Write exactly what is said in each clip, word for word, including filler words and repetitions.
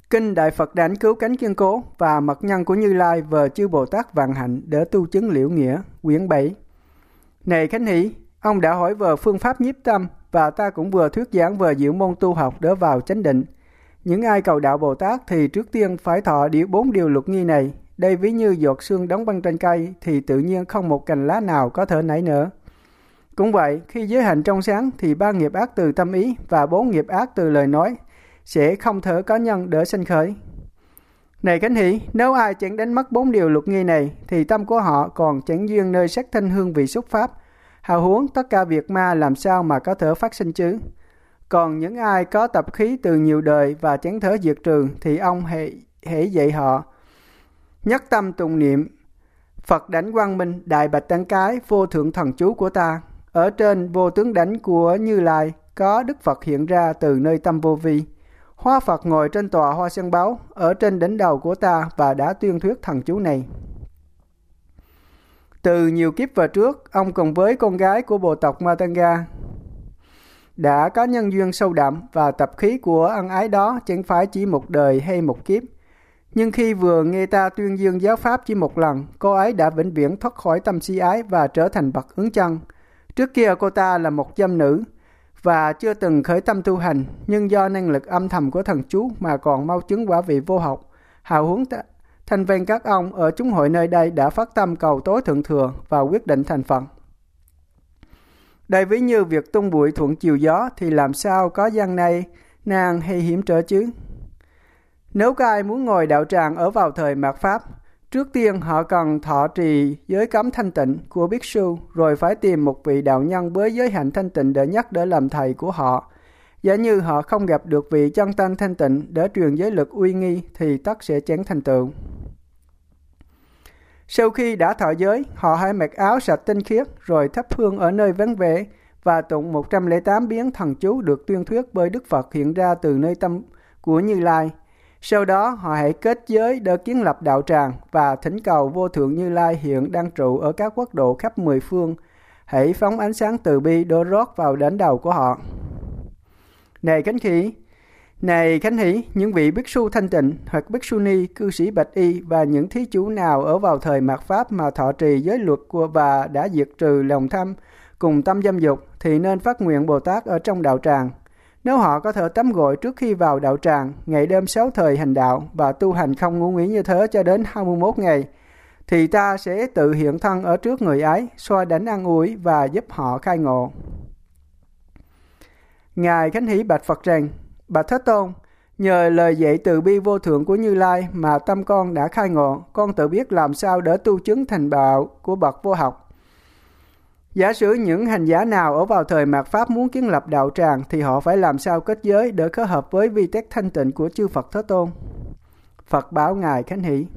Kinh Đại Phật Đảnh Cứu Cánh Kiên Cố và Mật Nhân của Như Lai vờ chư Bồ Tát Vạn Hạnh để tu chứng liễu nghĩa, quyển bảy. Này Khánh Hỷ, ông đã hỏi vờ phương pháp nhiếp tâm và ta cũng vừa thuyết giảng vờ diệu môn tu học để vào chánh định. Những ai cầu đạo Bồ Tát thì trước tiên phải thọ điều bốn điều luật nghi này. Đây ví như giọt sương đóng băng trên cây thì tự nhiên không một cành lá nào có thể nảy nở. Cũng vậy, khi giới hạnh trong sáng thì ba nghiệp ác từ tâm ý và bốn nghiệp ác từ lời nói sẽ không thể có nhân để sanh khởi. Này Khánh Hỷ, nếu ai chẳng đánh mất bốn điều luật nghi này thì tâm của họ còn chẳng duyên nơi sắc thanh hương vị xúc pháp. Hào huống tất cả việc ma làm sao mà có thể phát sinh chứ? Còn những ai có tập khí từ nhiều đời và chẳng thể diệt trừ thì ông hãy, hãy dạy họ nhất tâm tụng niệm Phật Đảnh Quang Minh Đại Bạch Tăng Cái vô thượng thần chú của ta. Ở trên vô tướng đảnh của Như Lai có Đức Phật hiện ra từ nơi tâm vô vi. Hoa Phật ngồi trên tòa hoa sen báu ở trên đỉnh đầu của ta và đã tuyên thuyết thần chú này. Từ nhiều kiếp về trước, ông cùng với con gái của bộ tộc Matanga đã có nhân duyên sâu đậm và tập khí của ân ái đó chẳng phải chỉ một đời hay một kiếp. Nhưng khi vừa nghe ta tuyên dương giáo pháp chỉ một lần, cô ấy đã vĩnh viễn thoát khỏi tâm si ái và trở thành bậc ứng chân. Trước kia cô ta là một dâm nữ và chưa từng khởi tâm tu hành, nhưng do năng lực âm thầm của thần chú mà còn mau chứng quả vị vô học. Hào huống thanh văn các ông ở chúng hội nơi đây đã phát tâm cầu tối thượng thừa và quyết định thành Phật. Đây ví như việc tung bụi thuận chiều gió thì làm sao có gian này nan hay hiểm trở chứ? Nếu có ai muốn ngồi đạo tràng ở vào thời mạt Pháp, trước tiên họ cần thọ trì giới cấm thanh tịnh của Bhikshu, rồi phải tìm một vị đạo nhân với giới hạnh thanh tịnh đệ nhất để làm thầy của họ. Giả như họ không gặp được vị chân tăng thanh tịnh để truyền giới lực uy nghi thì tất sẽ chẳng thành tựu. Sau khi đã thọ giới, họ hãy mặc áo sạch tinh khiết rồi thắp hương ở nơi vắng vẻ và tụng một trăm lẻ tám biến thần chú được tuyên thuyết bởi Đức Phật hiện ra từ nơi tâm của Như Lai. Sau đó họ hãy kết giới để kiến lập đạo tràng và thỉnh cầu vô thượng Như Lai hiện đang trụ ở các quốc độ khắp mười phương. Hãy phóng ánh sáng từ bi đổ rót vào đỉnh đầu của họ. Này Khánh Hỷ, này Khánh Hỷ, những vị Bhikshu thanh tịnh hoặc Bhikshuni, cư sĩ bạch y và những thí chủ nào ở vào thời mạt Pháp mà thọ trì giới luật của và đã diệt trừ lòng tham cùng tâm dâm dục thì nên phát nguyện Bồ Tát ở trong đạo tràng. Nếu họ có thể tắm gội trước khi vào đạo tràng, ngày đêm sáu thời hành đạo và tu hành không ngủ nghỉ như thế cho đến hai mươi mốt ngày, thì ta sẽ tự hiện thân ở trước người ấy, xoa đánh an ủi và giúp họ khai ngộ. Ngài Khánh Hỷ bạch Phật rằng: Bạch Thế Tôn, nhờ lời dạy từ bi vô thượng của Như Lai mà tâm con đã khai ngộ, con tự biết làm sao để tu chứng thành đạo của bậc vô học. Giả sử những hành giả nào ở vào thời mạt Pháp muốn kiến lập đạo tràng thì họ phải làm sao kết giới để kết hợp với vi tắc thanh tịnh của chư Phật Thế Tôn? Phật bảo Ngài Khánh Hỷ: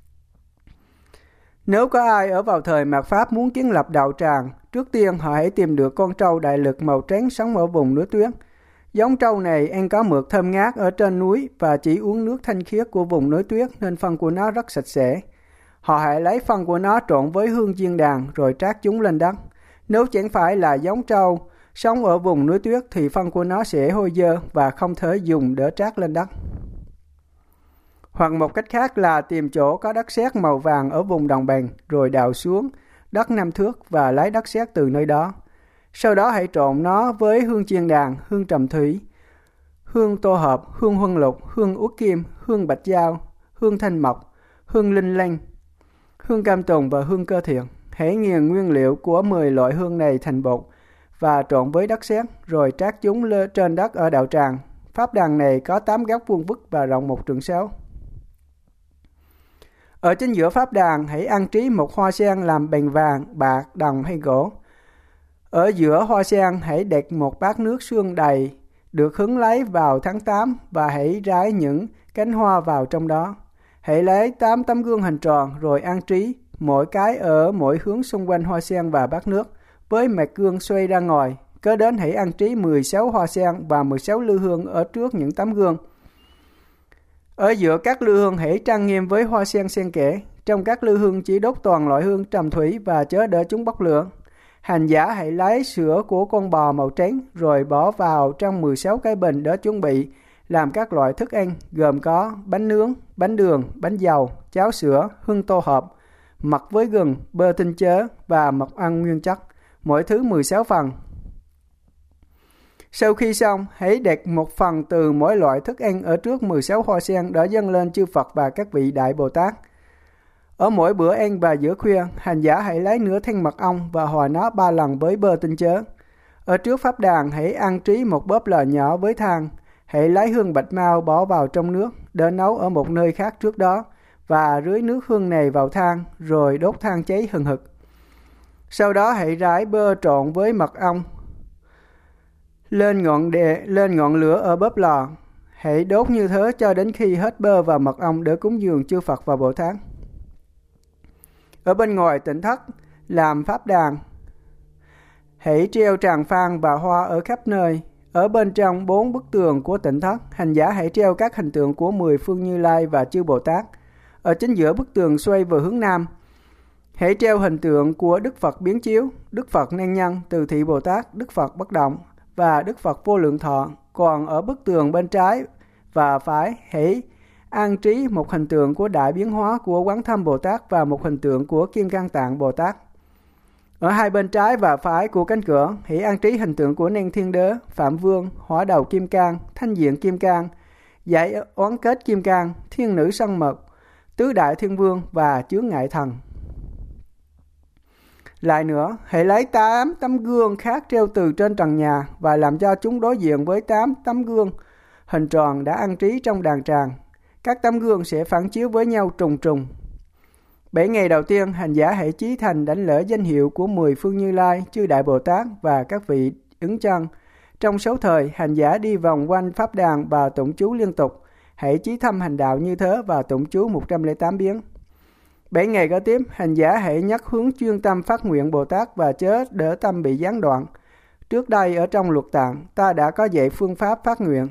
Nếu có ai ở vào thời mạt Pháp muốn kiến lập đạo tràng, trước tiên họ hãy tìm được con trâu đại lực màu trắng sống ở vùng núi tuyết. Giống trâu này ăn có mượt thơm ngát ở trên núi và chỉ uống nước thanh khiết của vùng núi tuyết nên phân của nó rất sạch sẽ. Họ hãy lấy phân của nó trộn với hương chiên đàn rồi trát chúng lên đất. Nếu chẳng phải là giống trâu sống ở vùng núi tuyết thì phân của nó sẽ hôi dơ và không thể dùng để trát lên đất. Hoặc một cách khác là tìm chỗ có đất sét màu vàng ở vùng đồng bằng rồi đào xuống đất năm thước và lấy đất sét từ nơi đó. Sau đó hãy trộn nó với hương chiên đàn, hương trầm thủy, hương tô hợp, hương huân lục, hương uất kim, hương bạch dao, hương thanh mộc, hương linh lăng, hương cam tùng và hương cơ thiện. Hãy nghiền nguyên liệu của mười loại hương này thành bột và trộn với đất sét rồi trát chúng lên trên đất ở đạo tràng. Pháp đàn này có tám góc vuông vức và rộng một trượng sáu. Ở chính giữa pháp đàn hãy an trí một hoa sen làm bằng vàng, bạc, đồng hay gỗ. Ở giữa hoa sen hãy đặt một bát nước sương đầy được hứng lấy vào tháng tám và hãy rải những cánh hoa vào trong đó. Hãy lấy tám tấm gương hình tròn rồi an trí mỗi cái ở mỗi hướng xung quanh hoa sen và bát nước với mặt gương xoay ra ngoài. Kế đến hãy an trí mười sáu hoa sen và mười sáu lư hương ở trước những tấm gương. Ở giữa các lư hương hãy trang nghiêm với hoa sen xen kẽ. Trong các lư hương chỉ đốt toàn loại hương trầm thủy và chớ để chúng bốc lửa. Hành giả hãy lấy sữa của con bò màu trắng rồi bỏ vào trong mười sáu cái bình để chuẩn bị làm các loại thức ăn gồm có bánh nướng, bánh đường, bánh dầu, cháo sữa, hương tô hộp, mật với gừng, bơ tinh chớ và mật ong nguyên chất, mỗi thứ mười sáu phần. Sau khi xong, hãy đặt một phần từ mỗi loại thức ăn ở trước mười sáu hoa sen đã dâng lên chư Phật và các vị Đại Bồ Tát. Ở mỗi bữa ăn và giữa khuya, hành giả hãy lấy nửa thanh mật ong và hòa nó ba lần với bơ tinh chớ. Ở trước pháp đàn, hãy ăn trí một bóp lò nhỏ với than. Hãy lấy hương bạch mau bỏ vào trong nước, để nấu ở một nơi khác trước đó, và rưới nước hương này vào than, rồi đốt than cháy hừng hực. Sau đó hãy rải bơ trộn với mật ong lên ngọn đè, lên ngọn lửa ở bóp lò. Hãy đốt như thế cho đến khi hết bơ và mật ong để cúng dường chư Phật và Bồ Tát. Ở bên ngoài tịnh thất làm pháp đàn, hãy treo tràng phan và hoa ở khắp nơi. Ở bên trong bốn bức tường của tịnh thất, hành giả hãy treo các hình tượng của mười phương Như Lai và chư Bồ Tát. Ở chính giữa bức tường xoay về hướng nam, hãy treo hình tượng của Đức Phật Biến Chiếu, Đức Phật Năng Nhân, Từ Thị Bồ Tát, Đức Phật Bất Động và Đức Phật Vô Lượng Thọ. Còn ở bức tường bên trái và phải, hãy an trí một hình tượng của Đại Biến Hóa của Quán Thâm Bồ Tát và một hình tượng của Kim Cang Tạng Bồ Tát. Ở hai bên trái và phải của cánh cửa, hãy an trí hình tượng của Năng Thiên Đế, Phạm Vương, Hỏa Đầu Kim Cang, Thanh Diện Kim Cang, Giải Oán Kết Kim Cang, Thiên Nữ Sân Mật, Tứ Đại Thiên Vương và Chướng Ngại Thần. Lại nữa, hãy lấy tám tấm gương khác treo từ trên trần nhà và làm cho chúng đối diện với tám tấm gương hình tròn đã an trí trong đàn tràng. Các tấm gương sẽ phản chiếu với nhau trùng trùng. Bảy ngày đầu tiên, hành giả hãy chí thành đảnh lễ danh hiệu của mười phương Như Lai, chư Đại Bồ Tát và các vị ứng chân. Trong sáu thời, hành giả đi vòng quanh pháp đàn và tụng chú liên tục. Hãy chí thăm hành đạo như thế và tụng chú một trăm lẻ tám biến. Bảy ngày kế tiếp, hành giả hãy nhắc hướng chuyên tâm phát nguyện Bồ Tát và chớ đỡ tâm bị gián đoạn. Trước đây ở trong luật tạng, ta đã có dạy phương pháp phát nguyện.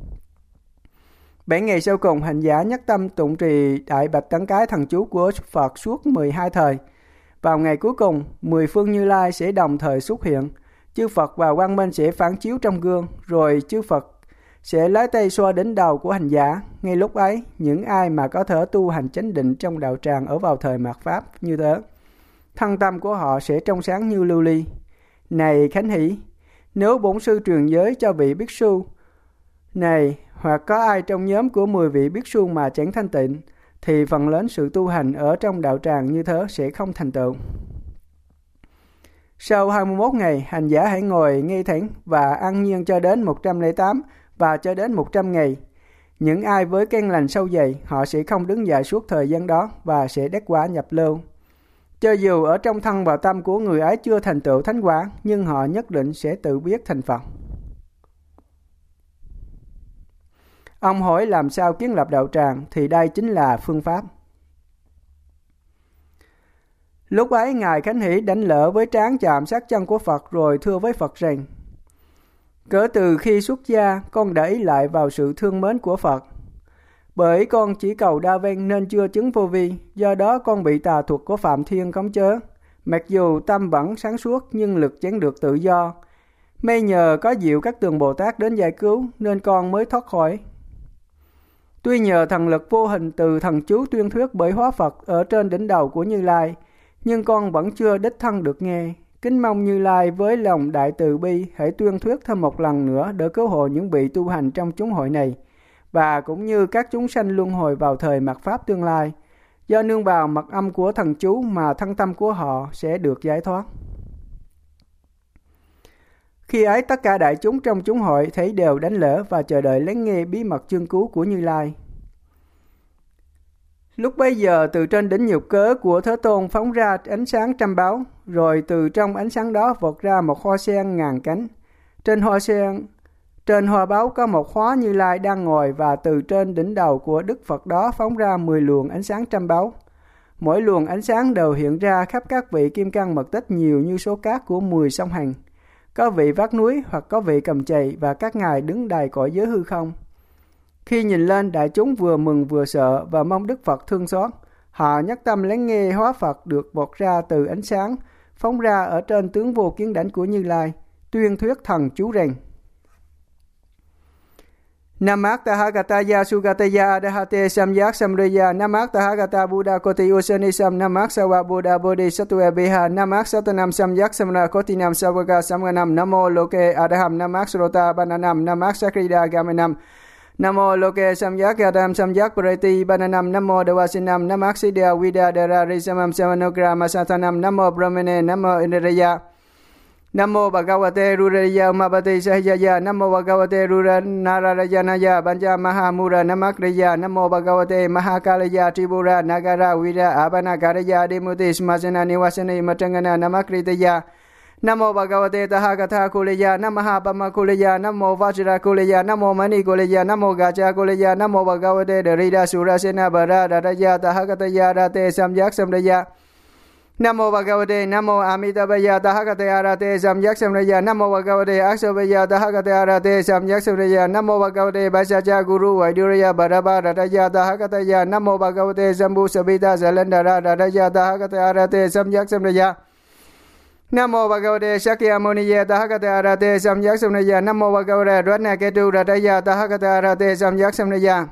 Bảy ngày sau cùng, hành giả nhắc tâm tụng trì Đại Bạch Tấn Cái thần chú của Phật suốt mười hai thời. Vào ngày cuối cùng, mười phương Như Lai sẽ đồng thời xuất hiện. Chư Phật và quang minh sẽ phản chiếu trong gương, rồi chư Phật sẽ lấy tay xoa đến đầu của hành giả. Ngay lúc ấy, những ai mà có thể tu hành chánh định trong đạo tràng ở vào thời mạt Pháp như thế, thân tâm của họ sẽ trong sáng như lưu ly. Này Khánh Hỷ, nếu bổn sư truyền giới cho vị Bhikkhu sư này, hoặc có ai trong nhóm của mười vị Bhikkhu sư mà chẳng thanh tịnh, thì phần lớn sự tu hành ở trong đạo tràng như thế sẽ không thành tựu. Sau hai mươi mốt ngày, hành giả hãy ngồi ngay thẳng và ăn nhiên cho đến một trăm lẻ tám và cho đến một trăm ngày. Những ai với căn lành sâu dày, họ sẽ không đứng dậy suốt thời gian đó và sẽ đắc quả nhập lưu. Cho dù ở trong thân và tâm của người ấy chưa thành tựu thánh quả, nhưng họ nhất định sẽ tự biết thành Phật. Ông hỏi làm sao kiến lập đạo tràng, thì đây chính là phương pháp. Lúc ấy, Ngài Khánh Hỷ đảnh lễ với trán chạm sát chân của Phật rồi thưa với Phật rằng: Cỡ từ khi xuất gia, con đã ý lại vào sự thương mến của Phật. Bởi con chỉ cầu đa văn nên chưa chứng vô vi, do đó con bị tà thuật của Phạm Thiên khống chế. Mặc dù tâm vẫn sáng suốt nhưng lực chẳng được tự do. May nhờ có diệu các tường Bồ Tát đến giải cứu nên con mới thoát khỏi. Tuy nhờ thần lực vô hình từ thần chú tuyên thuyết bởi hóa Phật ở trên đỉnh đầu của Như Lai, nhưng con vẫn chưa đích thân được nghe. Kính mong Như Lai với lòng đại từ bi hãy tuyên thuyết thêm một lần nữa để cứu hộ những vị tu hành trong chúng hội này, và cũng như các chúng sanh luân hồi vào thời mạt Pháp tương lai. Do nương vào mật âm của thần chú mà thân tâm của họ sẽ được giải thoát. Khi ấy tất cả đại chúng trong chúng hội thấy đều đánh lễ và chờ đợi lắng nghe bí mật chương cứu của Như Lai. Lúc bấy giờ từ trên đỉnh nhục cớ của Thế Tôn phóng ra ánh sáng trăm báo, rồi từ trong ánh sáng đó vọt ra một hoa sen ngàn cánh. Trên hoa sen, trên hoa báo có một hóa Như Lai đang ngồi, và từ trên đỉnh đầu của Đức Phật đó phóng ra mười luồng ánh sáng trăm báo. Mỗi luồng ánh sáng đều hiện ra khắp các vị kim cang mật tích nhiều như số cát của mười sông Hằng. Có vị vác núi hoặc có vị cầm chày, và các ngài đứng đầy cõi giới hư không. Khi nhìn lên, đại chúng vừa mừng vừa sợ và mong Đức Phật thương xót. Họ nhất tâm lắng nghe hóa Phật được vọt ra từ ánh sáng, phóng ra ở trên tướng vô kiến đảnh của Như Lai, tuyên thuyết thần chú rằng: Namak Tahagata Sugataya Adahate Samyak Samraya Namak Tahagata Buddha Koti Usanisam Namak Sawa Buddha Bodhi Satwa Beha Namak Satanam Samyak Samra Kotinam Savaga Samganam Namo Loke Adaham Namak Srota Bananam Namak Sakrida Gamanam Namo Loke Samyak Adam Samyak Parati Bananam Namo Dawasinam Namak Siddha Vida Dara Risamam Samanogra Masatanam Namo Brahmane Namo Indraya Namo Bhagavate Ruraya Umabate Sahajaya Namo Bhagavate Rura Narayanaya Banja Mahamura Namakraya Namo Bhagavate Mahakalaya Tribura Nagara Vira Abanagaraya Demuti Smasana Nivasani Matangana Namakritaya Namo Bhagavate Tahagata Kulaya Namaha Pama Kulaya Namo Vajra Kulaya Namo Mani Kulaya Namo Gaja Kulaya Namo Bhagavate Rida Surasena Bara Radaya Tahagataya Rate Samyak Samraya Namo Bhagavate Namo Amitabhaya Tahagate Arate Samyak Samraya Namo Bhagavate Aksabhaya Tahagate Arate Samyak Samraya Namo Bhagavate Vasaja Guru Vaiduraya Bharaba Radaya Tahagataya Namo Bhagavate Sambu Sabita Zalandara Radaya Tahagate Arate Samyak Samraya Namo Bhagavate Shakya Muniya Tahagate Arate Samyak Samraya Namo Bhagavate Ratna Ketu Radaya Tahagate Arate Samyak Samraya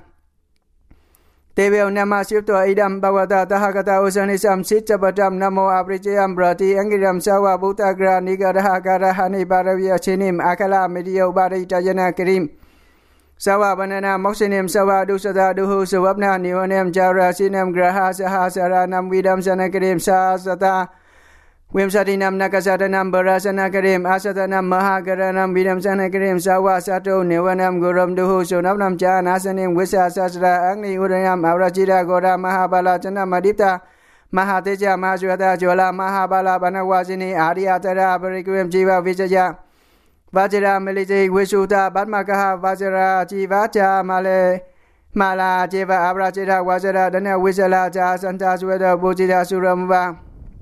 Teveo Nama Sipto Idam Bhavata Tahagata Usanisam Sitchapatam Namo Aprichayam Brati Angiram Sawa Bhutagra Nigaraha Karahani Baravya Chinim Akala Medio Baritayana Kirim Sawa Banana Moksinim Sawa Dusata Duhu Suvapna Nivanem Jara Sinam Graha Sahasaranam Vidam Sanakirim Sasata Vimsatinam Nakasatanam Barasanakarim Asatanam Mahagaranam Vidam Sanakarim Sawa Sato Nivanam Guram Duhu Sunapnam Cha Nasanim Visa Sasra Agni Udayam Avrajira Gora Mahabala Chana Madipta Mahateja Mahaswata Jola Mahabala Banawasini Ariyatara Parikrim Jiva Vijaya Vajra Meliti Visuta Batmakaha Vajra Jivacha Male Mala Jiva Avrajira Vajra Dana Visala Cha Santa Sweda Bujira Suramva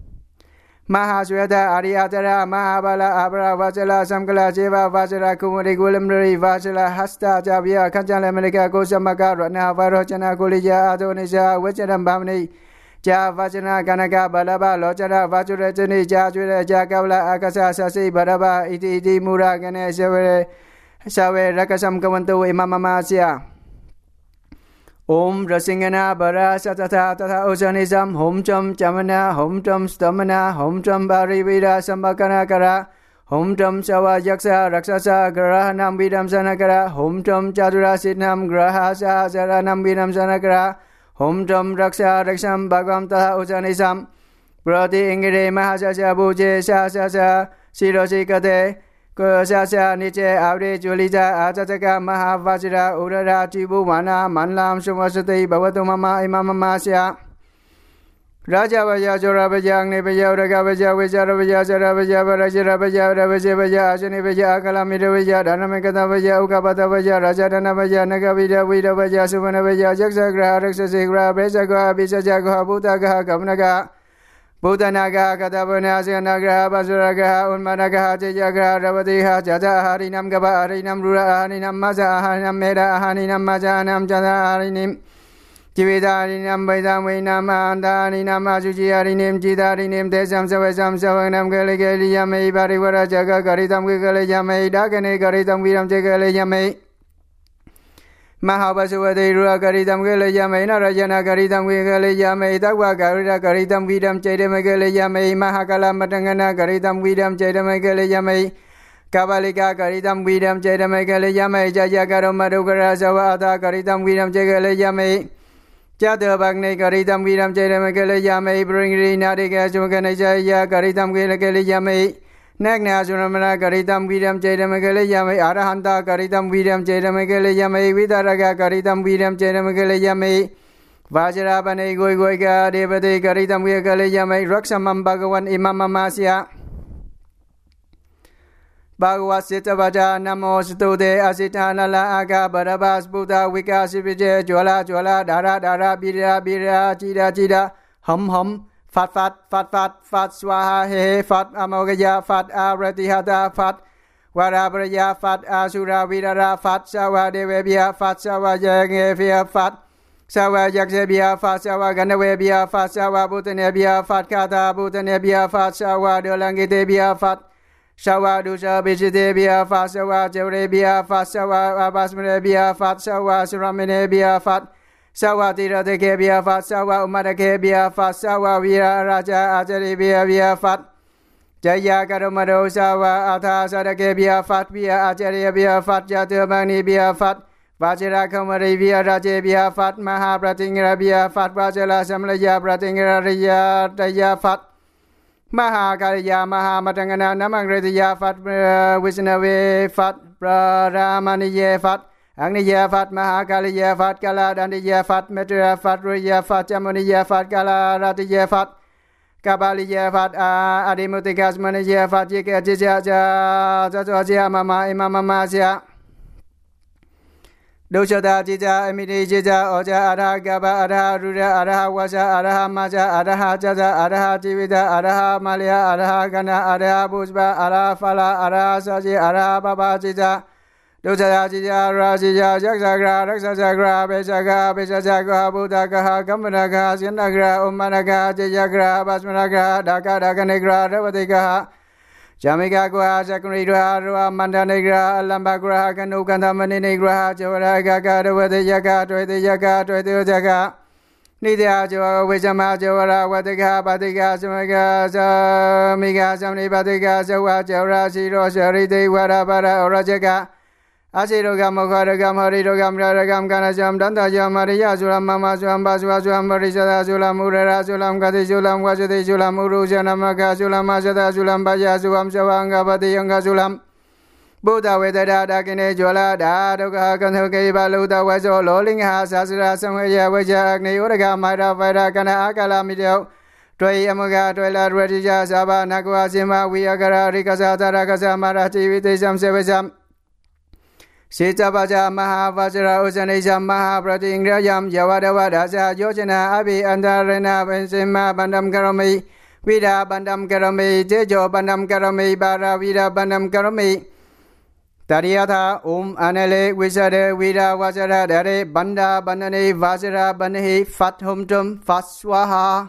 Mahasweta Ariyatara Mahabala Abra Vajala Samkala Jeva Vajara Kumari Gulamri Vajala Hasta Javya Kanjala Malika Gosamaka Ratna Varojana Kulija Adonisha Vajaram Bhamni Ja Vajana Kanaka Balaba Lojana Vajurajani Jajura Jakavla Akasa Sasi Baraba Iti Iti Mura Ganesha Sawe Rakasam Kavantu Imamamasya Om Rasingana Bara Satata Tata Usanisam Hom Cham Chamana Hom Cham Stamana Hom Cham Barivira Sambakana Kara Hom Cham Sawa Yaksa Raksasa Grahanam Vidam Sanakara Hom Cham Chadura Sidnam Graha Sahasaranam Vidam Sanakara Hom Cham Raksa Raksam Bhagvam Tata Usanisam Prati Ingire Mahasasya Buje Sasasa Sirosikate Kusasa Niche Avre Julija Ajataka Mahavajra Urara Tibu Mana Manlam Sumasati Bhavatu Mama Imamamasya Raja Vaja Jora Vaja Agni Vaja Uraga Vaja Vijara Vaja Sara Vaja Varajira Vaja Ravaja Vaja Ajani Vaja Akalamira Vaja Dhanamekata Vaja Ukapata Vaja Raja Dana Vaja Nagavida Vida Vaja Suvana Vaja Jaksagra Raksasigra Besaga Bisajaga Bhutagaha Kamnaga Bhutanaga Katavana Sanagra Basuraga Unmanaga Jaga Ravatiha Jata Harinam Gaba Harinam Rura Harinam Maza Harinam Meda Harinam Majanam Jata Harinim Jividarinam Vaidam Vinam Andarinam Ajuji Harinim Jidarinim Desam Savasam Savanam Galigali Yame Barivara Jaga Garitam Gale Yame Dakane Garitam Viram Jagale Yame Mahabasuvati Rura Garitam Gale Yame Narajana Garitam Gale Yame Takwa Garita Garitam Vidam Chedam Gale Yame Mahakala Matangana Garitam Vidam Chedam Gale Yame Kabalika Garitam Vidam Chedam Gale Yame Jaya Garam Madukara Savata Garitam Vidam Chegale Yame Chatu Bagni Garitam Vidam Chedam Gale Yame Bringri Nadika Sumagana Jaya Garitam Gale Yame Nagna Sunamana Garitam Vidam Chedam Gale Yame Arahanta Garitam Vidam Chedam Gale Yame Vidaraga Garitam Vidam Chedam Gale Yame Vajrabane Goi Goiga Devate Garitam Gale Yame Raksamam Bhagavan Imamamasya Bhagavad Sita Vaja Namo Stude Asita Nala Aga Barabas Buddha Vikasivije Jwala Jwala Dara Dara Bira Bira Chida Chida Hum Hum Phật Phật Phật Phật Phật Swaha He Phật Amogaya Phật Aratihata Phật Varabraya Phật Asura Vidara Phật Sawa Devebya Phật Sawa Jagevya Phật Sawa Jagsebya Phật Sawa Ganavebya Phật Sawa Bhutanebya Phật Kata Bhutanebya Phật Sawa Delangitebya Phật Sawa Dusa Bishite Bia Fat Sawa Jore Bia Fat Sawa Abasmane Bia Fat Sawa Suramine Bia Fat Sawa Tirateke Bia Fat Sawa Umadake Bia Fat Sawa Vira Raja Ajari Bia Bia Fat Jaya Karomado Sawa Atha Sadake Bia Fat Bia Ajari Bia Fat Jatumani Bia Fat Vajra Kamari Bia Raja Bia Fat Maha Pratingra Bia Fat Vajala Samlaya Pratingra Riya Daya Fat Maha Kaliya Maha Matangana Namangritiya Fat Vishnave Fat Pramaniye Fat Agniya Fat Maha Kaliya Fat Kala Dandiya Fat Metra Fat Riya Fat Jamaniya Fat Kala Ratiya Fat Kabaliya Fat Adimutika Smaniya Fat Yika Jija Jajajia Mama Imama Masya Dosata Jija Emini Jija Oja Araha Gaba Araha Rura Araha Wasa Araha Maja Araha Jaja Araha Jivita Araha Malia Araha Gana Araha Bujba Araha Fala Araha Saji Araha Baba Jija Dosata Jija Rajija Jaksagra Raksasagra Besaga Besajaga Budagaha Gamanagaha Sinagra Umanaga Jijagra Basmanaga Daka Dakanigra Ravatigaha Jamika Gua Sakri Dua Rua Mandanigra Lambagra Kanu Kantamani Nigra Jawara Gaga Dawati Yaga Dwati Yaga Dwati Yaga Nidya Jawa Vijama Jawara Vatiga Patiga Samaga Samiga Samni Patiga Jawa Jawara Siro Sariti Varabara Orajaga Asirogam Mokaragam Harirogam Raragam Kanajam Danta Jamariya Sulam Mama Sulam Baswa Sulam Marisada Sulam Urara Sulam Kati Sulam Wasati Sulam Uru Janamaka Sulam Asada Sulam Baya Sulam Savanga Pati Yanga Sulam Buddha Vedada Dakine Jola Dadoka Kanhuki Baluta Waso Lolinga Sasra Samaya Vaja Agni Uraga Maira Vaira Kana Akala Midio Toy Amaga Toila Radija Saba Nakwa Sima Viagara Rikasa Tarakasa Marachi Vitisam Sevasam Sitabaja Maha Vajra Usanisham Maha Pratingrayam Yavadavadasa Yojana Abhi Antarena Bensima Bandam Karami Vida Bandam Karami Tejo Bandam Karami Bara Vida Bandam Karami Tariyatha Om Anele Visade Vida Vajra Dare Banda Bandani Vajra Bandhi Fat Hum Tum Fat Swaha.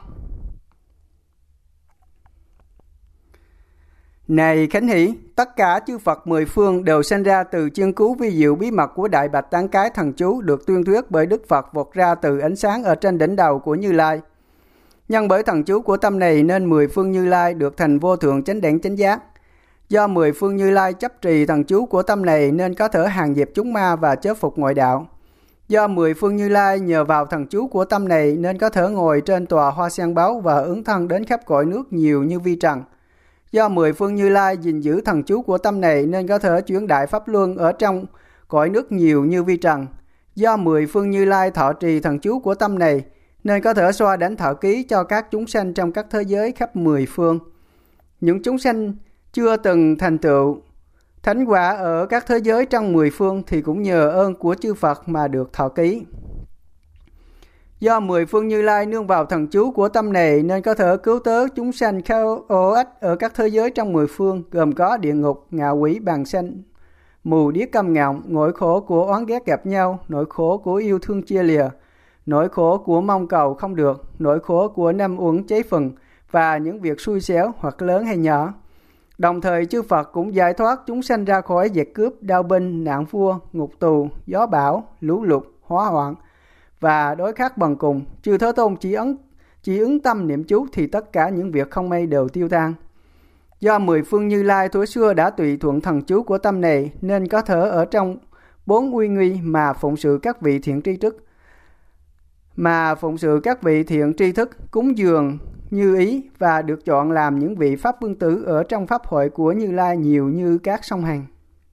Này Khánh Hỷ, tất cả chư Phật mười phương đều sinh ra từ chuyên cứu vi diệu bí mật của Đại Bạch Tán Cái Thần Chú được tuyên thuyết bởi Đức Phật vọt ra từ ánh sáng ở trên đỉnh đầu của Như Lai. Nhân bởi thần chú của tâm này nên mười phương Như Lai được thành vô thượng chánh đẳng chánh giác. Do mười phương Như Lai chấp trì thần chú của tâm này nên có thể hàng dẹp chúng ma và chớ phục ngoại đạo. Do mười phương Như Lai nhờ vào thần chú của tâm này nên có thể ngồi trên tòa hoa sen báu và ứng thân đến khắp cõi nước nhiều như vi trần. Do mười phương Như Lai gìn giữ thần chú của tâm này nên có thể chuyển đại pháp luân ở trong cõi nước nhiều như vi trần. Do mười phương Như Lai thọ trì thần chú của tâm này nên có thể xoa đánh thọ ký cho các chúng sanh trong các thế giới khắp mười phương. Những chúng sanh chưa từng thành tựu thánh quả ở các thế giới trong mười phương thì cũng nhờ ơn của chư Phật mà được thọ ký. Do mười phương Như Lai nương vào thần chú của tâm này nên có thể cứu tớ chúng sanh khao ổ ách ở các thế giới trong mười phương, gồm có địa ngục, ngạ quỷ, bàn sanh, mù điếc câm ngọng, nỗi khổ của oán ghét gặp nhau, nỗi khổ của yêu thương chia lìa, nỗi khổ của mong cầu không được, nỗi khổ của năm uẩn cháy phần và những việc xui xẻo hoặc lớn hay nhỏ. Đồng thời chư Phật cũng giải thoát chúng sanh ra khỏi giặc cướp, đao binh, nạn vua, ngục tù, gió bão, lũ lụt, hỏa hoạn và đối khắc bằng cùng. Chư Thế Tôn chỉ ấn chỉ ứng tâm niệm chú thì tất cả những việc không may đều tiêu tan. Do mười phương Như Lai thuở xưa đã tùy thuận thần chú của tâm này nên có thể ở trong bốn uy nghi mà phụng sự các vị thiện tri thức mà phụng sự các vị thiện tri thức cúng dường như ý và được chọn làm những vị pháp vương tử ở trong pháp hội của Như Lai nhiều như các sông Hằng.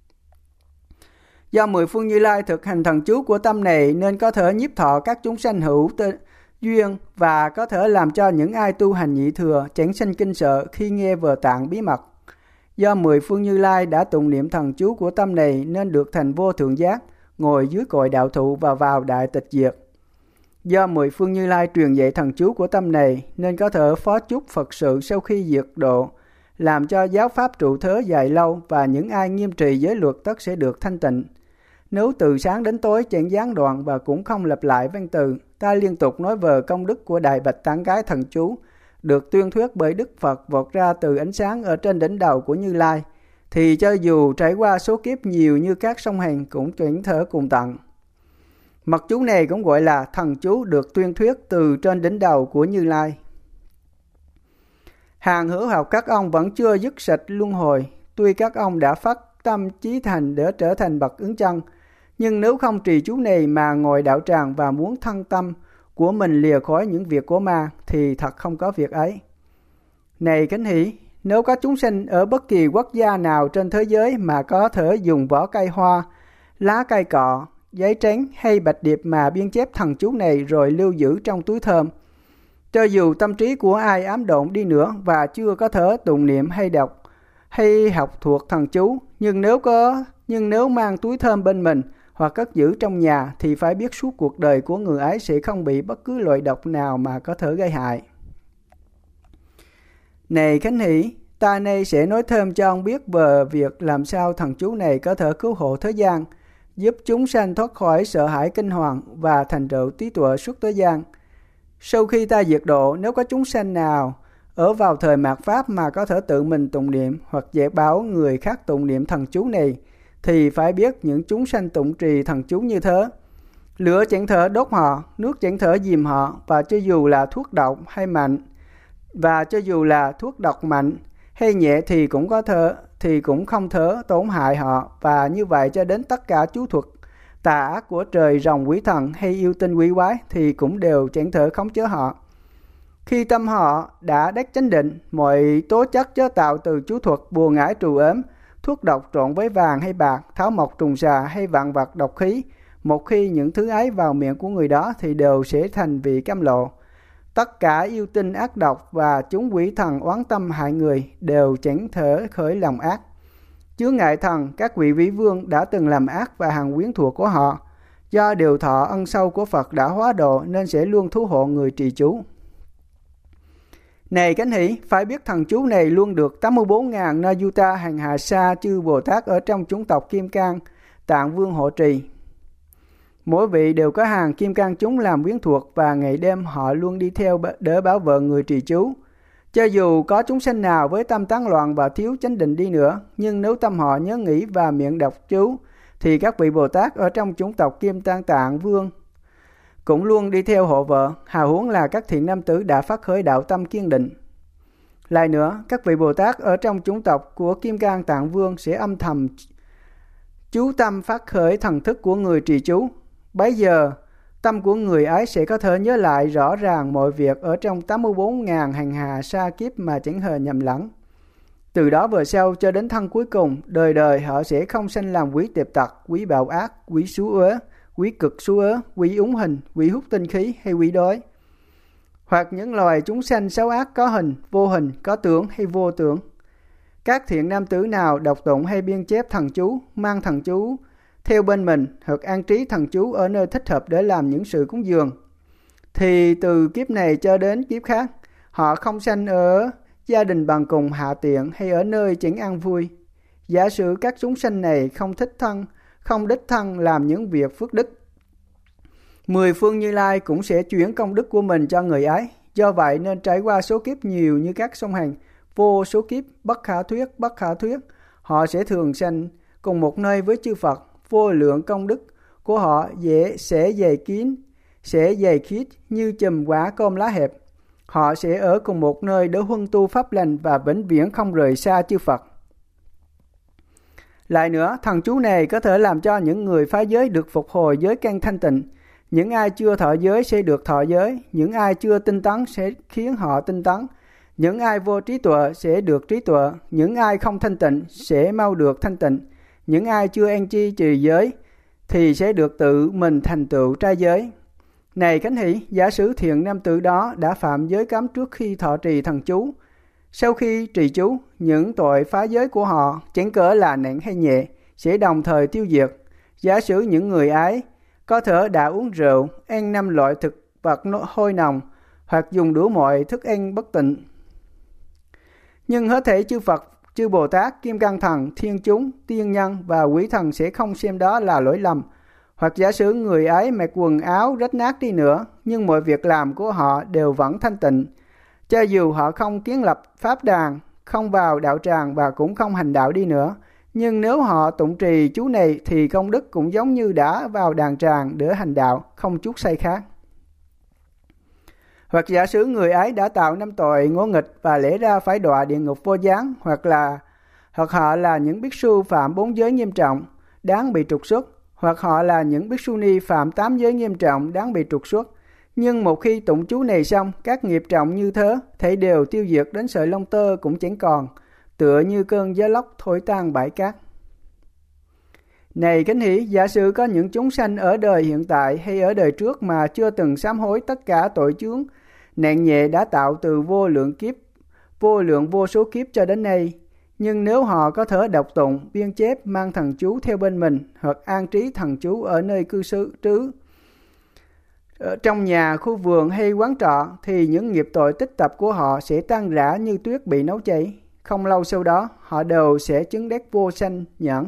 Do mười phương Như Lai thực hành thần chú của tâm này nên có thể nhiếp thọ các chúng sanh hữu tên duyên và có thể làm cho những ai tu hành nhị thừa chẳng sanh kinh sợ khi nghe vở tạng bí mật. Do mười phương Như Lai đã tụng niệm thần chú của tâm này nên được thành vô thượng giác, ngồi dưới cội đạo thụ và vào đại tịch diệt. Do mười phương Như Lai truyền dạy thần chú của tâm này nên có thể phó chúc Phật sự sau khi diệt độ, làm cho giáo pháp trụ thế dài lâu và những ai nghiêm trì giới luật tất sẽ được thanh tịnh. Nếu từ sáng đến tối chẳng gián đoạn và cũng không lặp lại văn từ, ta liên tục nói về công đức của Đại Bạch Tán Cái Thần Chú, được tuyên thuyết bởi Đức Phật vọt ra từ ánh sáng ở trên đỉnh đầu của Như Lai, thì cho dù trải qua số kiếp nhiều như các sông Hàn cũng chuyển thể cùng tận. Mật chú này cũng gọi là thần chú được tuyên thuyết từ trên đỉnh đầu của Như Lai. Hàng hữu học các ông vẫn chưa dứt sạch luân hồi, tuy các ông đã phát tâm chí thành để trở thành bậc ứng chân, nhưng nếu không trì chú này mà ngồi đạo tràng và muốn thân tâm của mình lìa khỏi những việc của ma thì thật không có việc ấy. Này Khánh Hỷ, nếu có chúng sinh ở bất kỳ quốc gia nào trên thế giới mà có thể dùng vỏ cây hoa, lá cây cọ, giấy trắng hay bạch điệp mà biên chép thần chú này rồi lưu giữ trong túi thơm, cho dù tâm trí của ai ám độn đi nữa và chưa có thể tụng niệm hay đọc hay học thuộc thần chú, nhưng nếu có nhưng nếu mang túi thơm bên mình hoặc cất giữ trong nhà thì phải biết suốt cuộc đời của người ấy sẽ không bị bất cứ loại độc nào mà có thể gây hại. Này Khánh Hỷ, ta nay sẽ nói thêm cho ông biết về việc làm sao thần chú này có thể cứu hộ thế gian, giúp chúng sanh thoát khỏi sợ hãi kinh hoàng và thành tựu trí tuệ suốt thế gian. Sau khi ta diệt độ, nếu có chúng sanh nào ở vào thời mạt Pháp mà có thể tự mình tụng niệm hoặc dạy bảo người khác tụng niệm thần chú này, thì phải biết những chúng sanh tụng trì thần chú như thế. Lửa chẳng thể đốt họ, nước chẳng thể dìm họ, và cho dù là thuốc độc hay mạnh, và cho dù là thuốc độc mạnh hay nhẹ thì cũng có thể thì cũng không thể tổn hại họ, và như vậy cho đến tất cả chú thuật tà ác của trời rồng quỷ thần hay yêu tinh quỷ quái thì cũng đều chẳng thể khống chế họ. Khi tâm họ đã đắc chánh định, mọi tố chất chế tạo từ chú thuật bùa ngải trù ếm, thuốc độc trộn với vàng hay bạc, tháo mộc trùng xà hay vạn vật độc khí, một khi những thứ ấy vào miệng của người đó thì đều sẽ thành vị cam lộ. Tất cả yêu tinh ác độc và chúng quỷ thần oán tâm hại người đều chẳng thể khởi lòng ác. Chướng ngại thần, các vị vĩ vương đã từng làm ác và hàng quyến thuộc của họ, do điều thọ ân sâu của Phật đã hóa độ nên sẽ luôn thú hộ người trì chú. Này Khánh Hỷ, phải biết thần chú này luôn được tám mươi bốn nghìn Na Yuta hàng hà sa chư Bồ Tát ở trong chủng tộc Kim Cang, Tạng Vương hộ trì. Mỗi vị đều có hàng Kim Cang chúng làm quyến thuộc và ngày đêm họ luôn đi theo để bảo vệ người trì chú. Cho dù có chúng sanh nào với tâm tán loạn và thiếu chánh định đi nữa, nhưng nếu tâm họ nhớ nghĩ và miệng đọc chú, thì các vị Bồ Tát ở trong chủng tộc Kim Tang Tạng Vương cũng luôn đi theo hộ vợ, hào huống là các thiện nam tử đã phát khởi đạo tâm kiên định. Lại nữa, các vị Bồ Tát ở trong chủng tộc của Kim Cang Tạng Vương sẽ âm thầm chú tâm phát khởi thần thức của người trì chú. Bấy giờ, tâm của người ấy sẽ có thể nhớ lại rõ ràng mọi việc ở trong tám mươi bốn nghìn hàng hà sa kiếp mà chẳng hề nhầm lẫn. Từ đó về sau cho đến thân cuối cùng, đời đời họ sẽ không sanh làm quý tiệp tặc, quý bạo ác, quý xú uế, quý cực xú uế, quý úng hình, quý hút tinh khí hay quý đói. Hoặc những loài chúng sanh xấu ác có hình, vô hình, có tưởng hay vô tưởng. Các thiện nam tử nào đọc tụng hay biên chép thần chú, mang thần chú theo bên mình hoặc an trí thần chú ở nơi thích hợp để làm những sự cúng dường, thì từ kiếp này cho đến kiếp khác, họ không sanh ở gia đình bằng cùng hạ tiện hay ở nơi chẳng an vui. Giả sử các chúng sanh này không thích thân, không đích thân làm những việc phước đức, mười phương Như Lai cũng sẽ chuyển công đức của mình cho người ấy. Do vậy nên trải qua số kiếp nhiều như các sông Hàn, vô số kiếp bất khả thuyết, bất khả thuyết, họ sẽ thường sanh cùng một nơi với chư Phật. Vô lượng công đức của họ dễ sẽ dày kín, sẽ dày khít như chùm quả cơm lá hẹp. Họ sẽ ở cùng một nơi để huân tu pháp lành và vĩnh viễn không rời xa chư Phật. Lại nữa, thần chú này có thể làm cho những người phá giới được phục hồi giới căn thanh tịnh. Những ai chưa thọ giới sẽ được thọ giới, những ai chưa tinh tấn sẽ khiến họ tinh tấn, những ai vô trí tuệ sẽ được trí tuệ, những ai không thanh tịnh sẽ mau được thanh tịnh, những ai chưa an tri trì giới thì sẽ được tự mình thành tựu trai giới. Này Khánh Hỷ, giả sử thiện nam tử đó đã phạm giới cấm trước khi thọ trì thần chú. Sau khi trì chú, những tội phá giới của họ, chẳng cỡ là nặng hay nhẹ, sẽ đồng thời tiêu diệt. Giả sử những người ấy có thể đã uống rượu, ăn năm loại thực vật hôi nồng, hoặc dùng đủ mọi thức ăn bất tịnh. Nhưng hết thảy chư Phật, chư Bồ Tát, Kim Cang Thần, Thiên chúng, Tiên nhân và Quý Thần sẽ không xem đó là lỗi lầm. Hoặc giả sử người ấy mặc quần áo rách nát đi nữa, nhưng mọi việc làm của họ đều vẫn thanh tịnh. Cho dù họ không kiến lập pháp đàn, không vào đạo tràng và cũng không hành đạo đi nữa. Nhưng nếu họ tụng trì chú này thì công đức cũng giống như đã vào đàn tràng để hành đạo, không chút sai khác. Hoặc giả sử người ấy đã tạo năm tội ngỗ nghịch và lẽ ra phải đọa địa ngục vô gián, hoặc là hoặc họ là những bích su phạm bốn giới nghiêm trọng, đáng bị trục xuất, hoặc họ là những bích su ni phạm tám giới nghiêm trọng, đáng bị trục xuất. Nhưng một khi tụng chú này xong, các nghiệp trọng như thế thể đều tiêu diệt, đến sợi lông tơ cũng chẳng còn, tựa như cơn gió lốc thổi tan bãi cát. Này Khánh Hỷ, giả sử có những chúng sanh ở đời hiện tại hay ở đời trước mà chưa từng sám hối tất cả tội chướng nặng nhẹ đã tạo từ vô lượng kiếp, vô lượng vô số kiếp cho đến nay. Nhưng nếu họ có thể đọc tụng, biên chép, mang thần chú theo bên mình, hoặc an trí thần chú ở nơi cư xứ trứ, ở trong nhà, khu vườn hay quán trọ, thì những nghiệp tội tích tập của họ sẽ tan rã như tuyết bị nấu cháy. Không lâu sau đó, họ đều sẽ chứng đắc vô sanh nhẫn.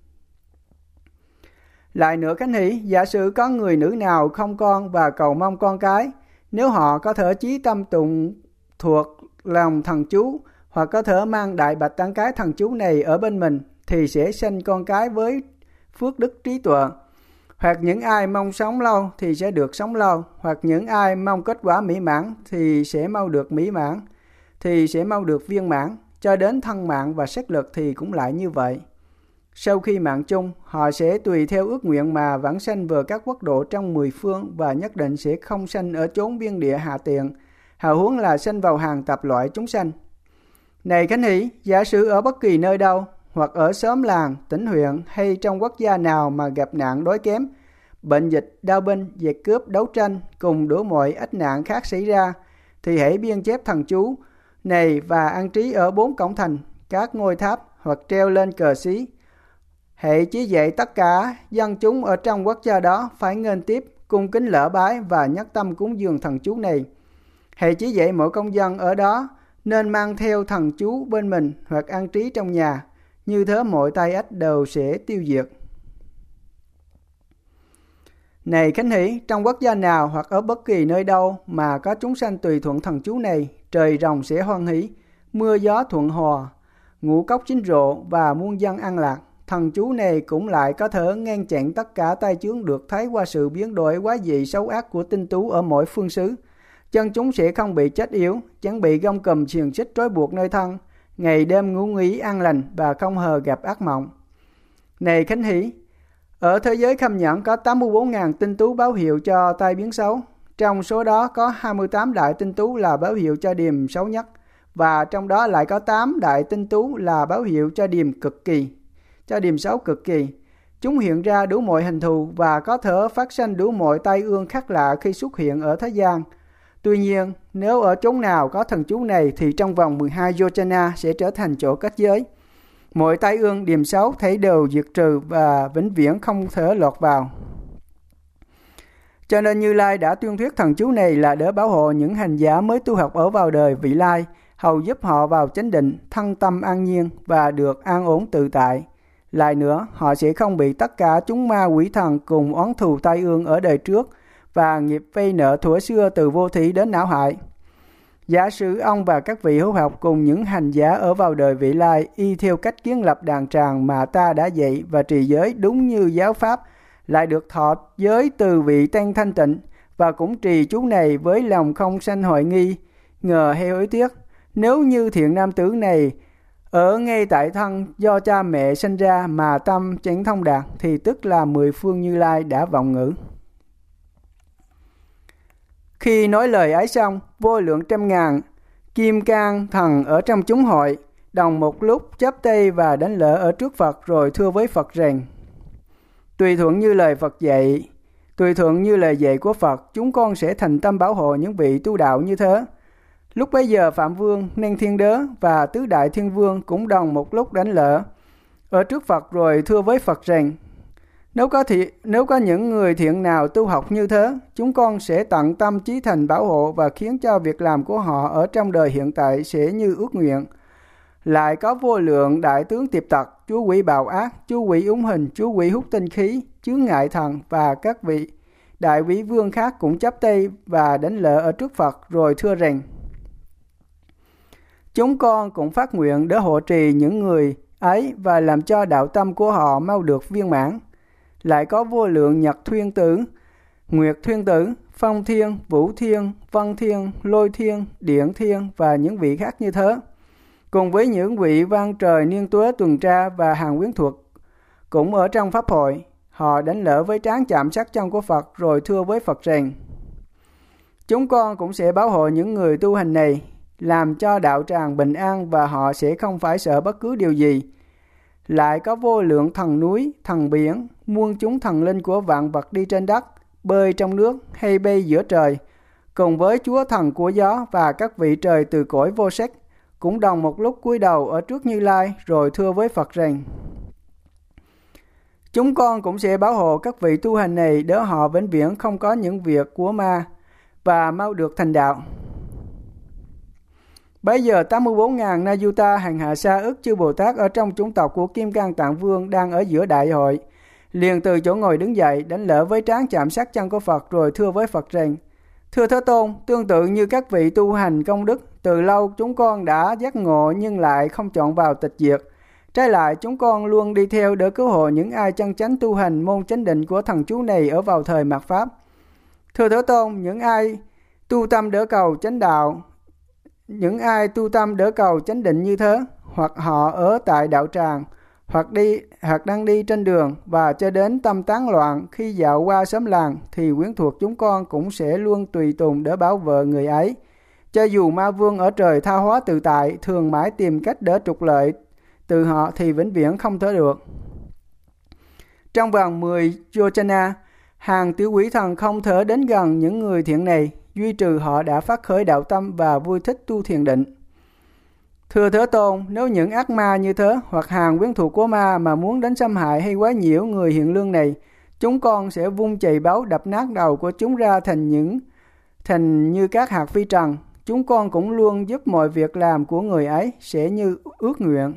Lại nữa Khánh Hỷ, giả sử có người nữ nào không con và cầu mong con cái, nếu họ có thể chí tâm tụng thuộc lòng thần chú, hoặc có thể mang đại bạch tán cái thần chú này ở bên mình, thì sẽ sanh con cái với phước đức trí tuệ. Hoặc những ai mong sống lâu thì sẽ được sống lâu, hoặc những ai mong kết quả mỹ mãn thì sẽ mau được mỹ mãn, thì sẽ mau được viên mãn, cho đến thân mạng và sắc lực thì cũng lại như vậy. Sau khi mạng chung, họ sẽ tùy theo ước nguyện mà vãng sanh vào các quốc độ trong mười phương, và nhất định sẽ không sanh ở chốn biên địa hạ tiện, hào huống là sanh vào hàng tập loại chúng sanh. Này Khánh Hỷ, giả sử ở bất kỳ nơi đâu, hoặc ở xóm làng, tỉnh huyện hay trong quốc gia nào mà gặp nạn đói kém, bệnh dịch, đao binh, giặc cướp, đấu tranh cùng đủ mọi ách nạn khác xảy ra, thì hãy biên chép thần chú này và an trí ở bốn cổng thành, các ngôi tháp, hoặc treo lên cờ xí. Hãy chỉ dạy tất cả dân chúng ở trong quốc gia đó phải nghênh tiếp, cung kính lễ bái và nhất tâm cúng dường thần chú này. Hãy chỉ dạy mỗi công dân ở đó nên mang theo thần chú bên mình hoặc an trí trong nhà, như thế mọi tai ách đều sẽ tiêu diệt. Này Khánh Hỷ, trong quốc gia nào hoặc ở bất kỳ nơi đâu mà có chúng sanh tùy thuận thần chú này, trời rồng sẽ hoan hỷ, mưa gió thuận hòa, ngũ cốc chín rộ và muôn dân an lạc. Thần chú này cũng lại có thể ngăn chặn tất cả tai chướng được thấy qua sự biến đổi quá dị xấu ác của tinh tú ở mỗi phương xứ. Dân chúng sẽ không bị chết yếu, chẳng bị gông cùm xiềng xích trói buộc nơi thân, ngày đêm ngủ nghỉ an lành và không hề gặp ác mộng. Này Khánh Hỷ, ở thế giới Khâm Nhẫn có tám mươi bốn nghìn tinh tú báo hiệu cho tai biến xấu. Trong số đó có hai mươi tám đại tinh tú là báo hiệu cho điềm xấu nhất, và trong đó lại có tám đại tinh tú là báo hiệu cho điềm cực kỳ, cho điềm xấu cực kỳ. Chúng hiện ra đủ mọi hình thù và có thể phát sinh đủ mọi tai ương khác lạ khi xuất hiện ở thế gian. Tuy nhiên, nếu ở chốn nào có thần chú này thì trong vòng mười hai yojana sẽ trở thành chỗ kết giới. Mọi tai ương điềm xấu thấy đều diệt trừ và vĩnh viễn không thể lọt vào. Cho nên Như Lai đã tuyên thuyết thần chú này là để bảo hộ những hành giả mới tu học ở vào đời vị lai, hầu giúp họ vào chánh định, thân tâm an nhiên và được an ổn tự tại. Lại nữa, họ sẽ không bị tất cả chúng ma quỷ thần cùng oán thù tai ương ở đời trước và nghiệp vay nợ thuở xưa từ vô thí đến não hại. Giả sử ông và các vị hữu học cùng những hành giả ở vào đời vị lai y theo cách kiến lập đàn tràng mà ta đã dạy và trì giới đúng như giáo pháp, lại được thọ giới từ vị tăng thanh tịnh và cũng trì chú này với lòng không sanh hoài nghi, ngờ hay hối tiếc. Nếu như thiện nam tử này ở ngay tại thân do cha mẹ sinh ra mà tâm chẳng thông đạt, thì tức là mười phương Như Lai đã vọng ngữ. Khi nói lời ấy xong, vô lượng trăm ngàn kim cang thần ở trong chúng hội đồng một lúc chắp tay và đánh lễ ở trước Phật, rồi thưa với Phật rằng: Tùy thuận như lời Phật dạy, tùy thuận như lời dạy của Phật, chúng con sẽ thành tâm bảo hộ những vị tu đạo như thế. Lúc bấy giờ Phạm Vương, Năng Thiên Đế và Tứ Đại Thiên Vương cũng đồng một lúc đánh lễ ở trước Phật, rồi thưa với Phật rằng: Nếu có, thị, nếu có những người thiện nào tu học như thế, chúng con sẽ tận tâm chí thành bảo hộ và khiến cho việc làm của họ ở trong đời hiện tại sẽ như ước nguyện. Lại có vô lượng đại tướng tiệp tặc, chú quỷ bào ác, chú quỷ úng hình, chú quỷ hút tinh khí, chướng ngại thần và các vị đại quý vương khác cũng chắp tay và đánh lễ ở trước Phật, rồi thưa rằng: Chúng con cũng phát nguyện để hộ trì những người ấy và làm cho đạo tâm của họ mau được viên mãn. Lại có vô lượng Nhật Thuyên Tử, Nguyệt Thuyên Tử, Phong Thiên, Vũ Thiên, Văn Thiên, Lôi Thiên, Điện Thiên và những vị khác như thế. Cùng với những vị vang trời niên tuế tuần tra và hàng quyến thuật cũng ở trong pháp hội, họ đánh lỡ với trán chạm sát chân của Phật rồi thưa với Phật rằng: chúng con cũng sẽ bảo hộ những người tu hành này, làm cho đạo tràng bình an và họ sẽ không phải sợ bất cứ điều gì. Lại có vô lượng thần núi, thần biển, muôn chúng thần linh của vạn vật đi trên đất, bơi trong nước hay bay giữa trời, cùng với Chúa thần của gió và các vị trời từ cõi vô sắc, cũng đồng một lúc cúi đầu ở trước Như Lai rồi thưa với Phật rằng: chúng con cũng sẽ bảo hộ các vị tu hành này để họ vĩnh viễn không có những việc của ma và mau được thành đạo. Bây giờ tám mươi bốn nghìn Nayuta hàng hạ sa ức chư Bồ Tát ở trong chủng tộc của Kim Cang Tạng Vương đang ở giữa đại hội, liền từ chỗ ngồi đứng dậy, đánh lễ với trán chạm sát chân của Phật rồi thưa với Phật rằng: thưa Thế Tôn, tương tự như các vị tu hành công đức, từ lâu chúng con đã giác ngộ nhưng lại không chọn vào tịch diệt. Trái lại, chúng con luôn đi theo để cứu hộ những ai chân chánh tu hành môn chánh định của thần chú này ở vào thời mạt Pháp. Thưa Thế Tôn, những ai tu tâm đỡ cầu chánh đạo, những ai tu tâm đỡ cầu chánh định như thế, hoặc họ ở tại đạo tràng, hoặc đi hoặc đang đi trên đường và cho đến tâm tán loạn khi dạo qua xóm làng, thì quyến thuộc chúng con cũng sẽ luôn tùy tùng để bảo vệ người ấy. Cho dù ma vương ở trời tha hóa tự tại thường mãi tìm cách để trục lợi từ họ thì vĩnh viễn không thể được. Trong vòng mười Yojana, hàng tiểu quỷ thần không thể đến gần những người thiện này, duy trừ họ đã phát khởi đạo tâm và vui thích tu thiền định. Thưa Thế Tôn, nếu những ác ma như thế hoặc hàng quyến thuộc của ma mà muốn đến xâm hại hay quấy nhiễu người hiền lương này, chúng con sẽ vung chày báu đập nát đầu của chúng ra thành những thành như các hạt phi trần. Chúng con cũng luôn giúp mọi việc làm của người ấy sẽ như ước nguyện.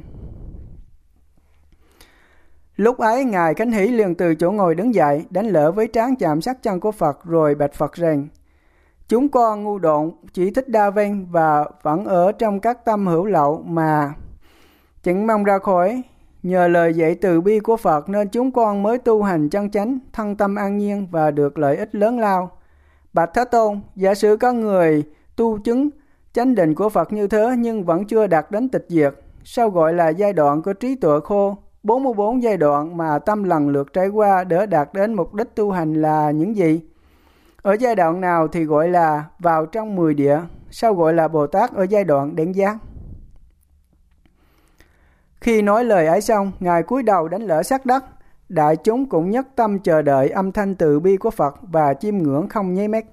Lúc ấy, Ngài Khánh Hỷ liền từ chỗ ngồi đứng dậy, đánh lễ với trán chạm sát chân của Phật rồi bạch Phật rằng: chúng con ngu độn, chỉ thích đa ven và vẫn ở trong các tâm hữu lậu mà chẳng mong ra khỏi. Nhờ lời dạy từ bi của Phật nên chúng con mới tu hành chân chánh, thân tâm an nhiên và được lợi ích lớn lao. Bạch Thế Tôn, giả sử có người tu chứng chánh định của Phật như thế nhưng vẫn chưa đạt đến tịch diệt, sao gọi là giai đoạn của trí tuệ khô? bốn mươi bốn giai đoạn mà tâm lần lượt trải qua để đạt đến mục đích tu hành là những gì? Ở giai đoạn nào thì gọi là vào trong mười địa? Sao gọi là Bồ Tát ở giai đoạn đẳng giác? Khi nói lời ấy xong, Ngài cúi đầu đánh lễ sát đất. Đại chúng cũng nhất tâm chờ đợi âm thanh từ bi của Phật và chiêm ngưỡng không nháy mắt.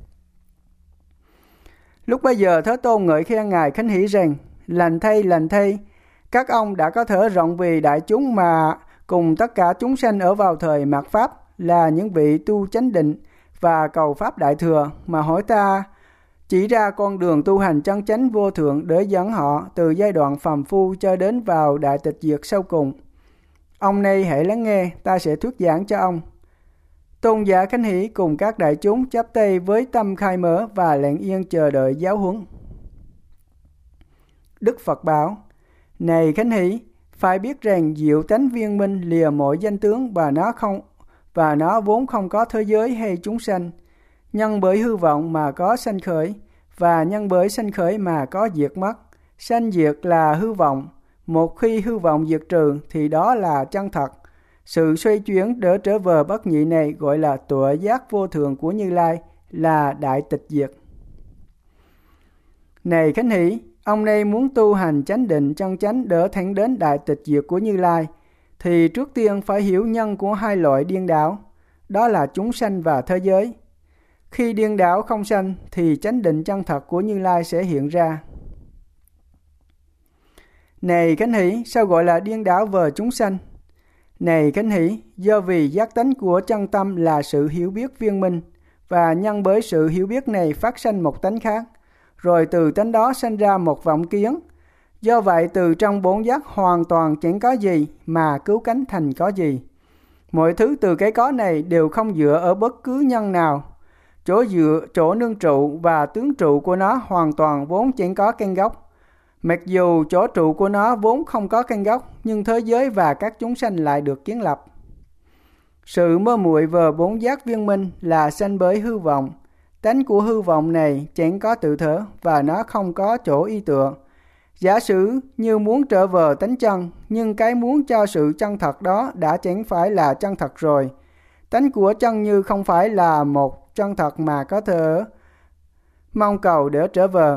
Lúc bấy giờ Thế Tôn ngợi khen Ngài Khánh Hỷ rằng: lành thay, lành thay, các ông đã có thể rộng vì đại chúng mà cùng tất cả chúng sanh ở vào thời mạt Pháp là những vị tu chánh định và cầu Pháp Đại Thừa mà hỏi ta chỉ ra con đường tu hành chân chánh vô thượng để dẫn họ từ giai đoạn phàm phu cho đến vào đại tịch diệt sau cùng. Ông nay hãy lắng nghe, ta sẽ thuyết giảng cho ông. Tôn giả Khánh Hỷ cùng các đại chúng chắp tay với tâm khai mở và lặng yên chờ đợi giáo huấn. Đức Phật bảo: này Khánh Hỷ, phải biết rằng diệu tánh viên minh lìa mọi danh tướng và nó không và nó vốn không có thế giới hay chúng sanh. Nhân bởi hư vọng mà có sanh khởi, và nhân bởi sanh khởi mà có diệt mất. Sanh diệt là hư vọng. Một khi hư vọng diệt trừ thì đó là chân thật. Sự xoay chuyển để trở về bất nhị này gọi là tuệ giác vô thường của Như Lai, là đại tịch diệt. Này Khánh Hỷ, ông này muốn tu hành chánh định chân chánh để thẳng đến đại tịch diệt của Như Lai, thì trước tiên phải hiểu nhân của hai loại điên đảo, đó là chúng sanh và thế giới. Khi điên đảo không sanh thì chánh định chân thật của Như Lai sẽ hiện ra. Này Khánh Hỷ, sao gọi là điên đảo về chúng sanh? Này Khánh Hỷ, do vì giác tánh của chân tâm là sự hiểu biết viên minh, và nhân bởi sự hiểu biết này phát sanh một tánh khác, rồi từ tánh đó sanh ra một vọng kiến. Do vậy từ trong bốn giác hoàn toàn chẳng có gì mà cứu cánh thành có gì. Mọi thứ từ cái có này đều không dựa ở bất cứ nhân nào. Chỗ dựa, chỗ nương trụ và tướng trụ của nó hoàn toàn vốn chẳng có căn gốc. Mặc dù chỗ trụ của nó vốn không có căn gốc, nhưng thế giới và các chúng sanh lại được kiến lập. Sự mơ muội vờ bốn giác viên minh là sanh bởi hư vọng. Tánh của hư vọng này chẳng có tự thể và nó không có chỗ y tựa. Giả sử như muốn trở về tánh chân, nhưng cái muốn cho sự chân thật đó đã chẳng phải là chân thật rồi. Tánh của chân như không phải là một chân thật mà có thể mong cầu để trở về.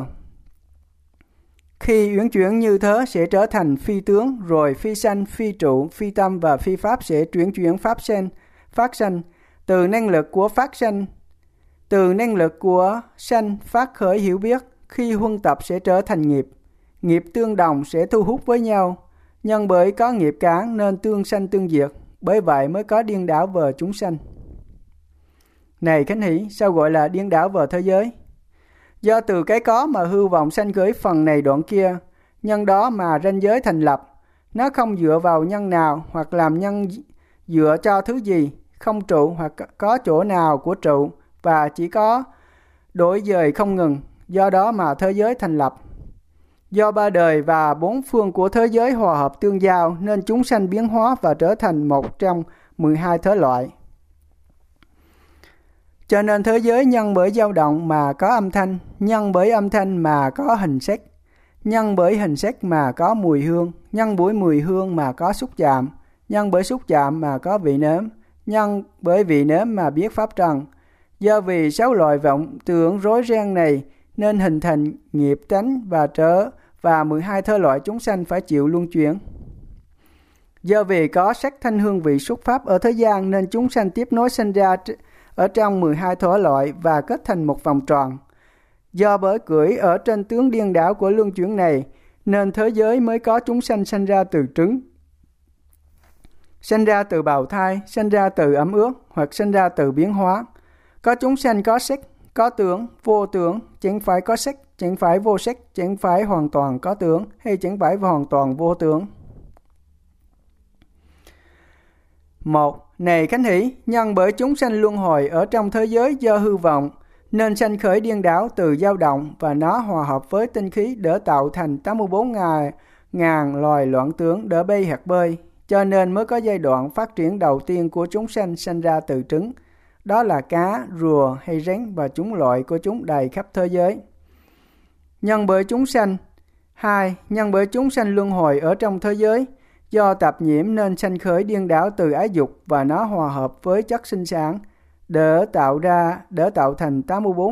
Khi uyển chuyển như thế sẽ trở thành phi tướng, rồi phi sanh, phi trụ, phi tâm và phi pháp sẽ chuyển chuyển pháp sanh, phát sanh. Từ năng lực của phát sanh, từ năng lực của sanh phát khởi hiểu biết, khi huân tập sẽ trở thành nghiệp. Nghiệp tương đồng sẽ thu hút với nhau, nhưng bởi có nghiệp cản nên tương sanh tương diệt, bởi vậy mới có điên đảo về chúng sanh. Này Khánh Hỷ, sao gọi là điên đảo về thế giới? Do từ cái có mà hư vọng sanh khởi phần này đoạn kia, nhân đó mà ranh giới thành lập. Nó không dựa vào nhân nào hoặc làm nhân dựa cho thứ gì, không trụ hoặc có chỗ nào của trụ, và chỉ có đổi dời không ngừng, do đó mà thế giới thành lập. Do ba đời và bốn phương của thế giới hòa hợp tương giao nên chúng sanh biến hóa và trở thành một trong mười hai thế loại. Cho nên thế giới nhân bởi dao động mà có âm thanh, nhân bởi âm thanh mà có hình sắc, nhân bởi hình sắc mà có mùi hương, nhân bởi mùi hương mà có xúc chạm, nhân bởi xúc chạm mà có vị nếm, nhân bởi vị nếm mà biết pháp trần. Do vì sáu loại vọng tưởng rối ren này nên hình thành nghiệp tánh và trở và mười hai thế loại chúng sanh phải chịu luân chuyển. Do vì có sắc thanh hương vị xúc pháp ở thế gian nên chúng sanh tiếp nối sinh ra ở trong mười hai thể loại và kết thành một vòng tròn. Do bởi cưỡi ở trên tướng điên đảo của luân chuyển này nên thế giới mới có chúng sanh sinh ra từ trứng, sinh ra từ bào thai, sinh ra từ ẩm ướt hoặc sinh ra từ biến hóa. Có chúng sanh có sắc, có tướng, vô tướng, chẳng phải có sắc, chẳng phải vô sắc, chẳng phải hoàn toàn có tướng, hay chẳng phải hoàn toàn vô tướng. Một. Này Khánh Hỷ, nhân bởi chúng sanh luân hồi ở trong thế giới do hư vọng, nên sanh khởi điên đảo từ dao động và nó hòa hợp với tinh khí để tạo thành tám mươi bốn ngàn loài loạn tướng để bay hạt bơi, cho nên mới có giai đoạn phát triển đầu tiên của chúng sanh sanh ra từ trứng. Đó là cá, rùa hay rắn và chúng loại của chúng đầy khắp thế giới. Nhân bởi chúng sanh. Hai. Nhân bởi chúng sanh luân hồi ở trong thế giới, do tập nhiễm nên sanh khởi điên đảo từ ái dục và nó hòa hợp với chất sinh sản để tạo ra để tạo thành tám mươi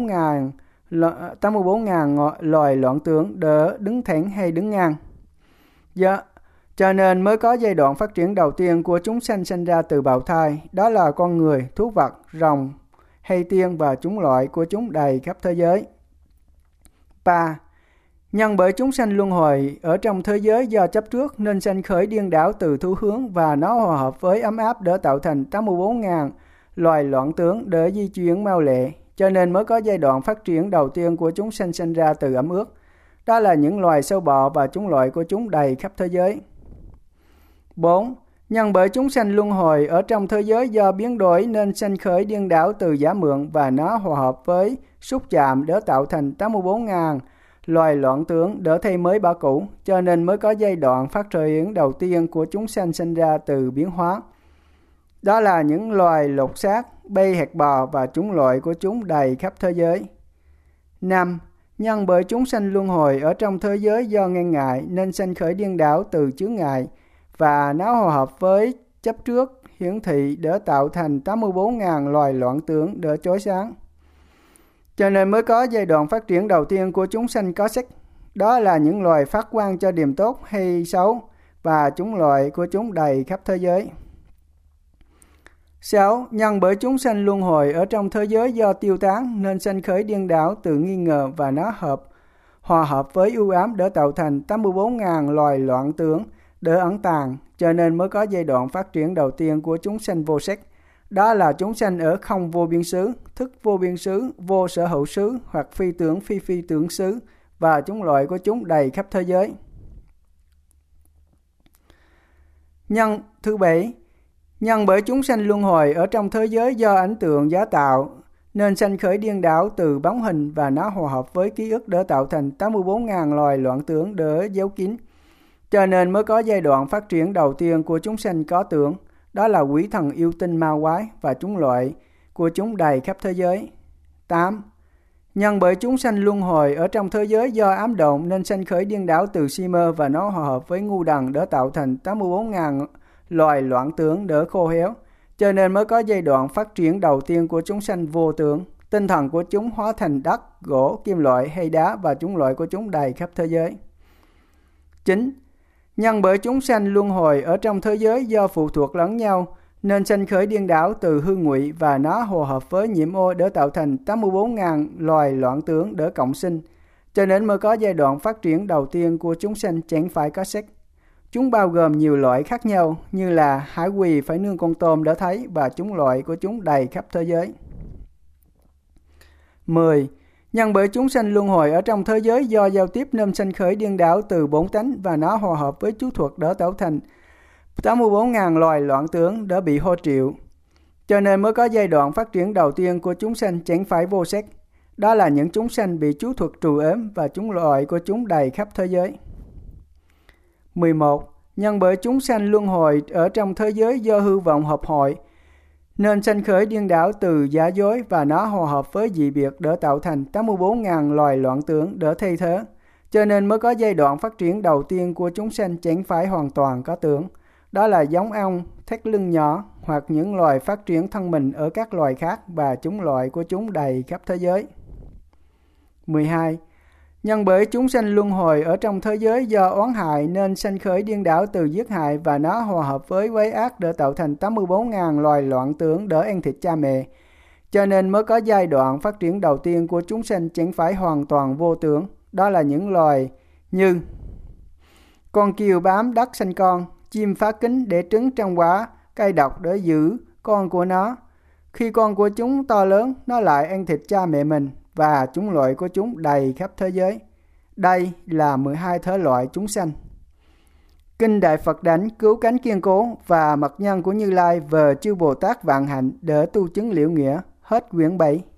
bốn ngàn loài loạn tưởng để đứng thẳng hay đứng ngang. Do Cho nên mới có giai đoạn phát triển đầu tiên của chúng sanh sinh ra từ bào thai, đó là con người, thú vật, rồng hay tiên và chúng loại của chúng đầy khắp thế giới. Ba. Nhân bởi chúng sanh luân hồi ở trong thế giới do chấp trước nên sanh khởi điên đảo từ thu hướng và nó hòa hợp với ấm áp để tạo thành tám mươi bốn ngàn loài loạn tướng để di chuyển mau lẹ, cho nên mới có giai đoạn phát triển đầu tiên của chúng sanh sinh ra từ ẩm ướt. Đó là những loài sâu bọ và chúng loại của chúng đầy khắp thế giới. Bốn. Nhân bởi chúng sanh luân hồi ở trong thế giới do biến đổi nên sanh khởi điên đảo từ giả mượn và nó hòa hợp với xúc chạm để tạo thành tám mươi bốn ngàn loài loạn tướng để thay mới bả cũ, cho nên mới có giai đoạn phát triển đầu tiên của chúng sanh sinh ra từ biến hóa. Đó là những loài lột xác, bay hạt bò và chúng loại của chúng đầy khắp thế giới. Năm. Nhân bởi chúng sanh luân hồi ở trong thế giới do ngăn ngại nên sanh khởi điên đảo từ chướng ngại và nó hòa hợp với chấp trước hiển thị để tạo thành tám mươi bốn ngàn loài loạn tưởng để chói sáng. Cho nên mới có giai đoạn phát triển đầu tiên của chúng sanh có sắc. Đó là những loài phát quang cho điềm tốt hay xấu và chúng loại của chúng đầy khắp thế giới. Sáu. Nhân bởi chúng sanh luân hồi ở trong thế giới do tiêu tán nên sanh khởi điên đảo từ nghi ngờ và nó hợp hòa hợp với ưu ám để tạo thành tám mươi bốn ngàn loài loạn tưởng để ẩn tàng, cho nên mới có giai đoạn phát triển đầu tiên của chúng sanh vô sắc. Đó là chúng sanh ở không vô biên xứ, thức vô biên xứ, vô sở hữu xứ hoặc phi tưởng phi phi tưởng xứ và chúng loại của chúng đầy khắp thế giới. Nhân thứ bảy. Nhân bởi chúng sanh luân hồi ở trong thế giới do ảnh tượng giả tạo nên sanh khởi điên đảo từ bóng hình và nó hòa hợp với ký ức để tạo thành tám mươi bốn nghìn loài loạn tưởng để giấu kín. Cho nên mới có giai đoạn phát triển đầu tiên của chúng sanh có tưởng, đó là quỷ thần yêu tinh ma quái và chúng loại của chúng đầy khắp thế giới. tám. Nhân bởi chúng sanh luân hồi ở trong thế giới do ám động nên sanh khởi điên đảo từ si mơ và nó hòa hợp với ngu đần để tạo thành tám mươi bốn nghìn loài loạn tưởng để khô héo. Cho nên mới có giai đoạn phát triển đầu tiên của chúng sanh vô tưởng. Tinh thần của chúng hóa thành đất, gỗ, kim loại hay đá và chúng loại của chúng đầy khắp thế giới. chín. Nhân bởi chúng sanh luân hồi ở trong thế giới do phụ thuộc lẫn nhau nên sanh khởi điên đảo từ hư ngụy và nó hòa hợp với nhiễm ô để tạo thành tám mươi bốn nghìn loài loạn tưởng để cộng sinh. Cho nên mới có giai đoạn phát triển đầu tiên của chúng sanh chẳng phải có sắc. Chúng bao gồm nhiều loại khác nhau như là hải quỳ phải nương con tôm để thấy và chúng loại của chúng đầy khắp thế giới. mười. Nhân bởi chúng sanh luân hồi ở trong thế giới do giao tiếp nên sanh khởi điên đảo từ bổn tánh và nó hòa hợp với chú thuật để tạo thành tám mươi bốn nghìn loài loạn tưởng đã bị hô triệu. Cho nên mới có giai đoạn phát triển đầu tiên của chúng sanh chẳng phải vô sắc. Đó là những chúng sanh bị chú thuật trù ếm và chúng loại của chúng đầy khắp thế giới. mười một. Nhân bởi chúng sanh luân hồi ở trong thế giới do hư vọng hợp hội nên sanh khởi điên đảo từ giả dối và nó hòa hợp với dị biệt để tạo thành tám mươi bốn nghìn loài loạn tưởng để thay thế. Cho nên mới có giai đoạn phát triển đầu tiên của chúng sanh chẳng phải hoàn toàn có tưởng. Đó là giống ong, thét lưng nhỏ hoặc những loài phát triển thân mình ở các loài khác và chúng loại của chúng đầy khắp thế giới. mười hai. Nhân bởi chúng sanh luân hồi ở trong thế giới do oán hại nên sanh khởi điên đảo từ giết hại và nó hòa hợp với quấy ác để tạo thành tám mươi bốn nghìn loài loạn tưởng để ăn thịt cha mẹ. Cho nên mới có giai đoạn phát triển đầu tiên của chúng sanh chẳng phải hoàn toàn vô tưởng. Đó là những loài như con kiều bám đất sanh con, chim phá kính để trứng trong quả, cây độc để giữ con của nó. Khi con của chúng to lớn, nó lại ăn thịt cha mẹ mình và chúng loại của chúng đầy khắp thế giới. Đây là mười hai thể loại chúng sanh. Kinh Đại Phật Đảnh cứu cánh kiên cố và mật nhân của Như Lai về chư Bồ Tát vạn hạnh để tu chứng liễu nghĩa. Hết quyển bảy.